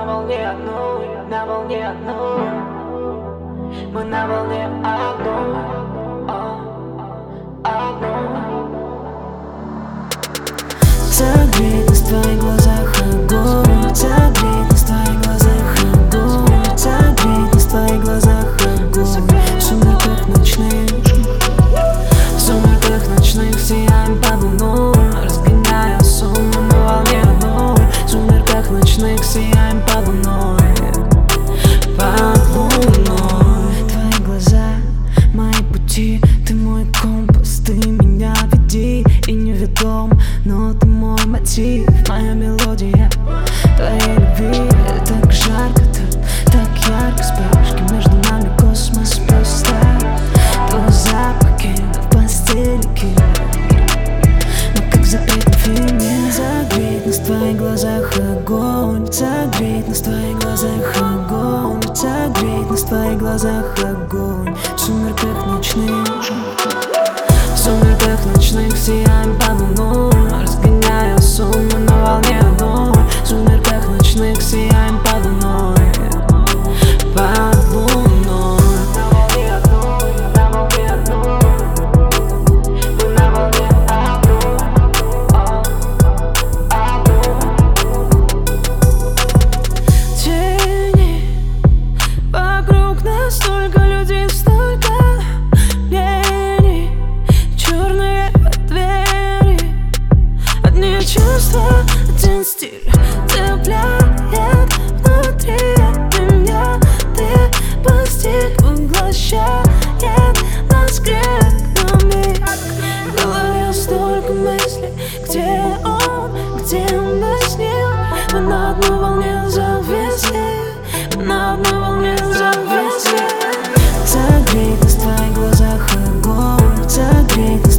на волне одной, на волне одной. Мы на волне одной, одной. Согреть нас в твоих глазах огонь, согреть нас в твоих глазах огонь, согреть нас в твоих глазах огонь. В сумерках ночных сияем под луной, разгоняя сон, мы на волне одной. В сумерках ночных сияем под луной, под луной. Твои глаза, мои пути, ты мой компас, ты меня веди. И неведом, но ты мой мотив, моя мелодия твоей любви. Так жарко, так ярко, вспышки между нами космос просто. Твой запах в постели мы как в запретном фильме. Согреть нас в твоих глазах огонь, согреть нас в твоих глазах огонь, согреть нас в твоих глазах огонь. В сумерках ночных сияем под луной, разгоняя сон, мы на волне одной. В сумерках ночных сияем под луной, под луной. На волне одной, на волне одной. Мы на волне одной, Тени вокруг нас, столько людей, столько мнений. Черные двери, одни чувства, один стиль цепляет внутри меня. Ты постиг, поглощает нас криками. В голове столько мыслей, где он без них. Мы на одной волне зависли, мы на одной волне зависли. Согреть нас в твоих глазах огонь, согреть нас